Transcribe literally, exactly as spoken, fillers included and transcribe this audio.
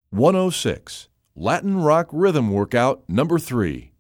one oh six, Latin Rock Rhythm Workout number three.